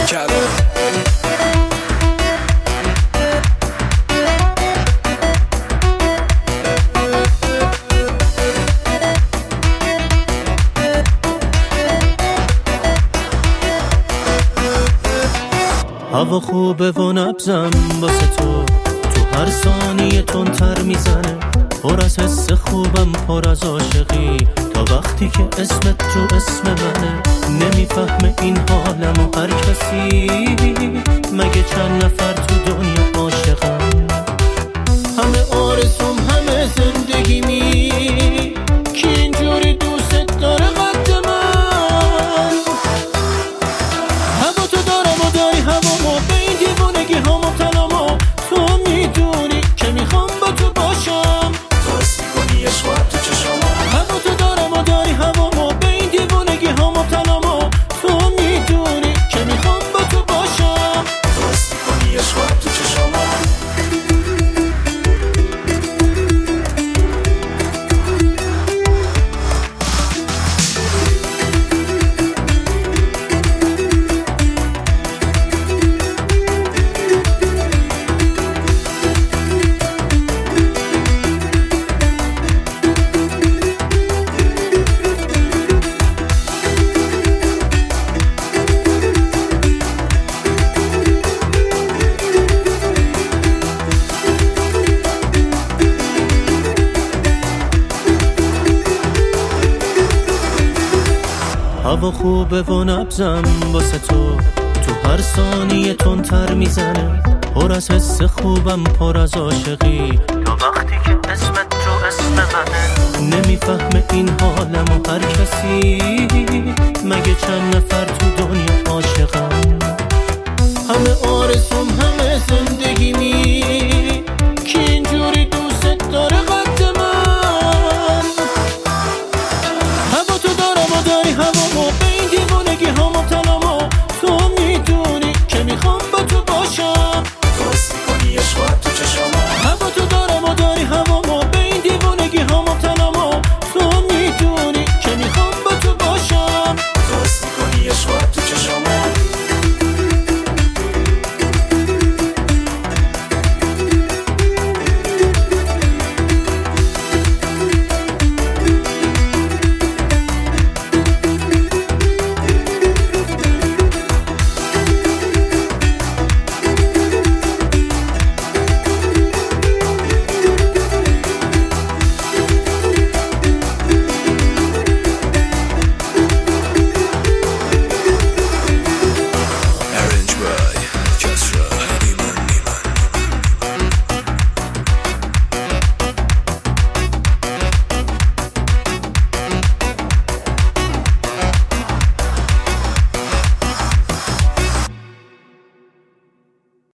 کردم. هوا خوبه و نبزم واسه تو هر ثانیه تندتر میزنه، پر از حس خوبم پر از عاشقی، تا وقتی که اسمت رو اسم منه. نمیفهمه این حالمو هر کسی، مگه چند نفر تو دنیا عاشقم. همه آرزوم همه زندگیمی، کی اینجوری دوست داره قد من. هوا تو دارم و داری هوامو، به این دیوانگی ها مبتلامو. تو میدونی که میخوام با تو باشم، تو حس میکنی عشق تو چشامو. هوا تو دارم و داری هوامو، به این دیوانگی ها مبتلامو. تو میدونی که میخوام با تو باشم، تو حس میکنی عشق تو چشامو. هوا خوبه و نبزم واسه تو هر ثانیه تندتر میزنه، پر از حس خوبم پر از عاشقی، تا وقتی که اسمت رو اسم منه. نمیفهمه این حالمو هر کسی، مگه چند نفر تو دنیا عاشقم. همه آرزوم همه زندگیم